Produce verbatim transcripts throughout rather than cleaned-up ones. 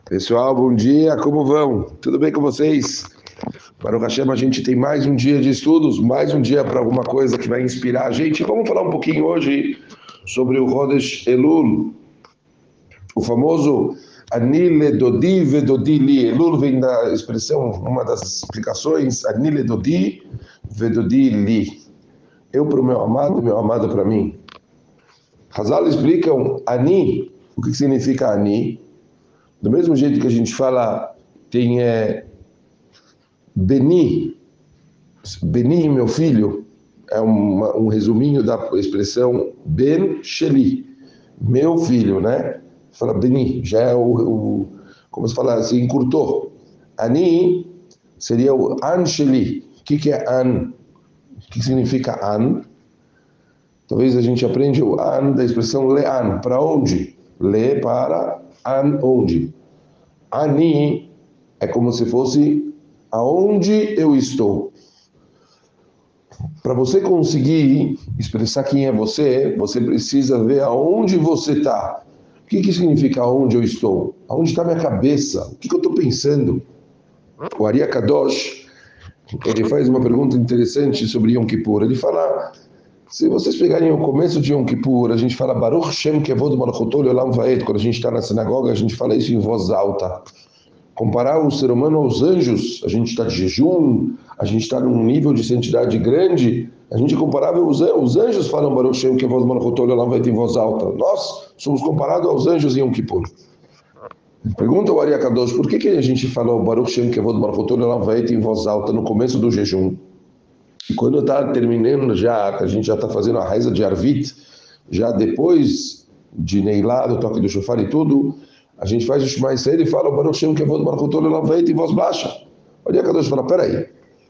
Pessoal, bom dia, como vão? Tudo bem com vocês? Para o Hashem, a gente tem mais um dia de estudos, mais um dia para alguma coisa que vai inspirar a gente. Vamos falar um pouquinho hoje sobre o Rodesh Elul, o famoso Anile Dodi Vedodi Li. Elul vem da expressão, uma das explicações, Anile Dodi Vedodi Li. Eu para o meu amado, meu amado para mim. Hazal explicam Ani, o que significa Ani? Do mesmo jeito que a gente fala, tem é, Beni, Beni, meu filho, é uma, um resuminho da expressão Ben Sheli, meu filho, né? Fala Beni, já é o, o como se fala assim, encurtou. Ani seria o An Sheli. O que, que é An? O que significa An? Talvez a gente aprende o An da expressão Lean, para onde? Le para An, onde? Ani é como se fosse aonde eu estou. Para você conseguir expressar quem é você, você precisa ver aonde você está. O que, que significa aonde eu estou? Aonde está minha cabeça? O que, que eu estou pensando? O Ari Kadosh, ele faz uma pergunta interessante sobre Yom Kippur. Ele fala, se vocês pegarem o começo de Yom Kippur, a gente fala Baruch Shem Kevod Malchut Olam Vaed. Quando a gente está na sinagoga, a gente fala isso em voz alta. Comparar o ser humano aos anjos, a gente está de jejum, a gente está num nível de santidade grande, a gente é comparável aos anjos. Os anjos falam Baruch Shem Kevod Malchut Olam Vaed em voz alta. Nós somos comparados aos anjos em Yom Kippur. Pergunta o Ari Kadosh, por que, que a gente fala o Baruch Shem Kevod Malchut Olam Vaed em voz alta no começo do jejum? E quando está terminando já, que a gente já está fazendo a reza de Arvit, já depois de Neilá, do toque do shofar e tudo, a gente faz o Shema Israel e fala o Baruch Shem Kevod Malchut Olam Vaed em voz baixa. Olha a Kadosh fala, peraí,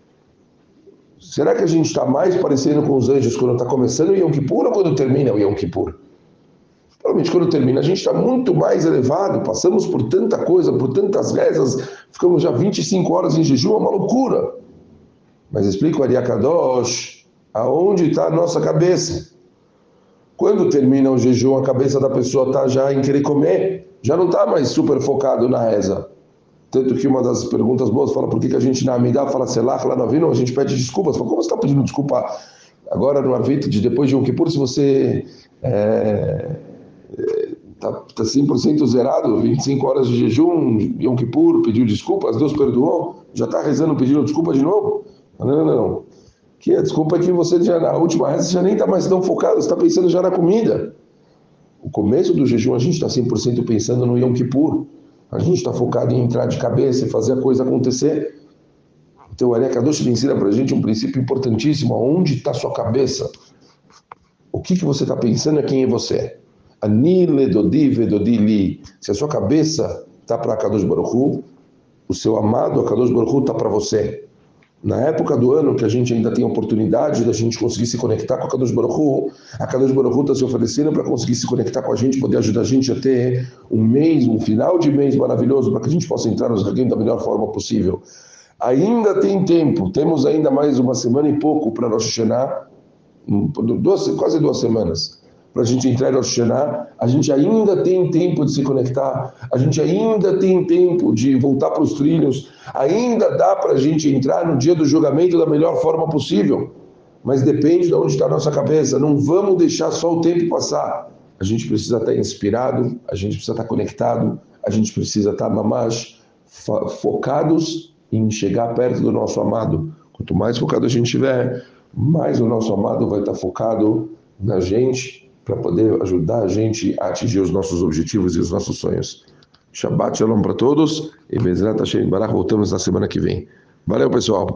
será que a gente está mais parecendo com os anjos quando está começando o Yom Kippur ou quando termina o Yom Kippur? Provavelmente quando termina a gente está muito mais elevado, passamos por tanta coisa, por tantas rezas, ficamos já vinte e cinco horas em jejum, é uma loucura. Mas explica o Ari Kadosh, aonde está a nossa cabeça? Quando termina o jejum, a cabeça da pessoa está já em querer comer, já não está mais super focado na reza. Tanto que uma das perguntas boas fala por que, que a gente na Amidá fala Selach, lá no Avinu, a gente pede desculpas. Fala, como você está pedindo desculpa agora no Arvit, de depois de Yom Kippur, se você está é, tá, tá cem por cento zerado, vinte e cinco horas de jejum, Yom Kippur, pediu desculpas, Deus perdoou, já está rezando pedindo desculpa de novo? Não, não, não. Que a desculpa é que você já na última reza já nem está mais tão focado, você está pensando já na comida. O começo do jejum a gente está cem por cento pensando no Yom Kippur. A gente está focado em entrar de cabeça e fazer a coisa acontecer. Então o Ari Kadosh ensina para a gente um princípio importantíssimo. Onde está sua cabeça? O que, que você está pensando é quem é você. Ani ledodi vedodi li. Se a sua cabeça está para Kadosh Baruch Hu, o seu amado Kadosh Baruch Hu está para você. Na época do ano que a gente ainda tem a oportunidade da gente conseguir se conectar com a Kadosh Baruch Hu, a Kadosh Baruch Hu está se oferecendo para conseguir se conectar com a gente, poder ajudar a gente a ter um mês, um final de mês maravilhoso, para que a gente possa entrar nos Hagim da melhor forma possível. Ainda tem tempo, temos ainda mais uma semana e pouco para Rosh Hashanah, duas, quase duas semanas, para a gente entrar em Rosh Hashanah. A gente ainda tem tempo de se conectar, a gente ainda tem tempo de voltar para os trilhos, ainda dá para a gente entrar no dia do julgamento da melhor forma possível, mas depende de onde está a nossa cabeça. Não vamos deixar só o tempo passar. A gente precisa estar inspirado, a gente precisa estar conectado, a gente precisa estar mamash, focados em chegar perto do nosso amado. Quanto mais focado a gente tiver, mais o nosso amado vai estar focado na gente, para poder ajudar a gente a atingir os nossos objetivos e os nossos sonhos. Shabbat Shalom para todos e Bezrat Hashem Barach, voltamos na semana que vem. Valeu, pessoal!